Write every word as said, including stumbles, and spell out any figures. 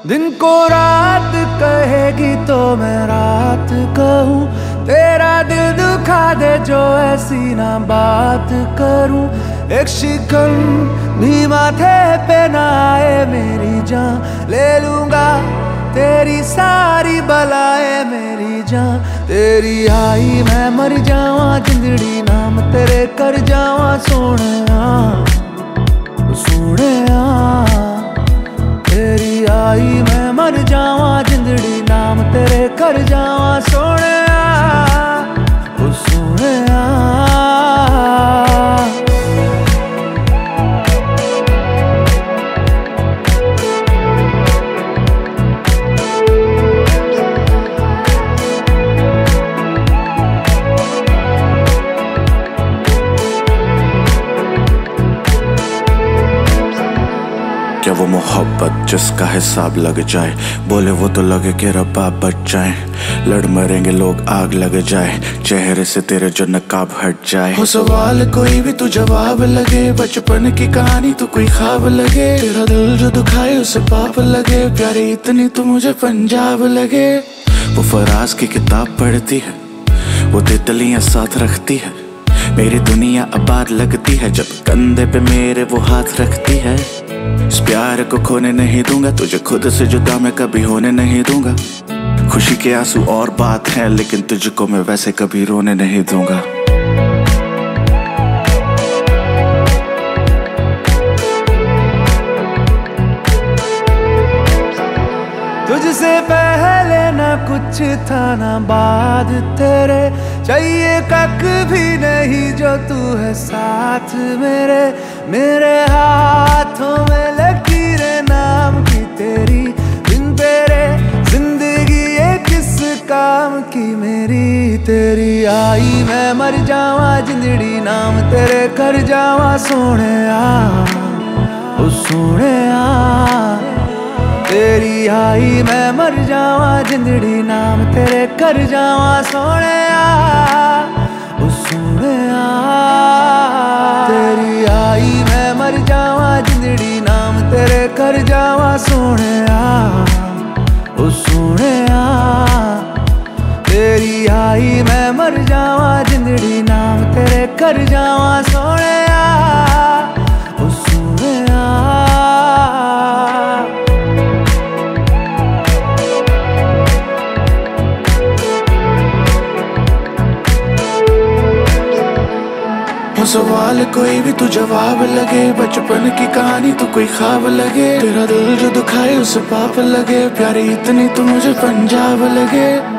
दिन को रात कहेगी तो मैं रात कहूँ, तेरा दिल दुखा दे जो ऐसी ना बात करूँ। एक शिकन भी माथे पे ना आए मेरी जान, ले लूंगा तेरी सारी बलाए मेरी जान। तेरी आई मैं मर जावा जिंदड़ी नाम तेरे कर जावा सोने सोने। तेरी आई मैं मर जावा जिंदड़ी नाम तेरे कर जावा सोने सोने। क्या वो मोहब्बत जिसका हिसाब लग जाए, बोले वो तो लगे कि रब्बा बच जाए। लड़ मरेंगे लोग आग लग जाए, चेहरे से तेरे जो नकाब हट जाए। हो सवाल कोई भी तू जवाब लगे, बचपन की कहानी तू कोई ख्वाब लगे। तेरा दिल जो दुखाए उसे पाप लगे, प्यारी इतनी तू मुझे पंजाब लगे। वो फराज की किताब पढ़ती है, वो तितलियां साथ रखती है। मेरी दुनिया आबाद लगती है जब कंधे पे मेरे वो हाथ रखती है। इस प्यार को खोने नहीं दूंगा, तुझे खुद से जुदा मैं कभी होने नहीं दूंगा। खुशी के आंसू और बात है, लेकिन तुझको मैं वैसे कभी रोने नहीं दूंगा। तुझसे पहले ना कुछ था ना बाद तेरे, चाहिए कख भी नहीं जो तू है साथ मेरे। मेरे हाथों में लकीरें नाम की तेरी, बिन तेरे जिंदगी ये किस काम की मेरी। तेरी आई मैं मर जावा जिंदड़ी नाम तेरे कर जावा सोने ओ सोने। तेरी आई मैं मर जावा जिंदड़ी नाम तेरे कर जावा सोने ओ सोने। तेरी आई मैं मर जावा जिंदड़ी नाम तेरे कर जावा सोने ओ सोने। तेरी आई मैं मर जावा जिंदड़ी नाम तेरे कर जावा सोने ओ सोने। हो सवाल कोई भी तू जवाब लगे, बचपन की कहानी तू कोई ख्वाब लगे। तेरा दिल जो दुखाए उसे पाप लगे, प्यारी इतनी तू मुझे पंजाब लगे।